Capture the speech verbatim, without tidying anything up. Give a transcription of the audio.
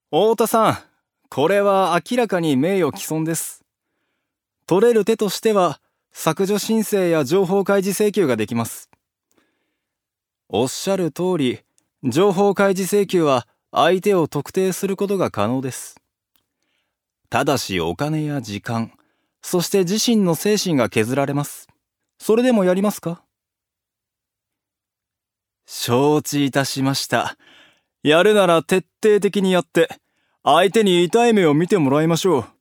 太田さん、これは明らかに名誉毀損です。取れる手としては、削除申請や情報開示請求ができます。おっしゃる通り、情報開示請求は相手を特定することが可能です。ただしお金や時間、そして自身の精神が削られます。それでもやりますか？承知いたしました。やるなら徹底的にやって、相手に痛い目を見てもらいましょう。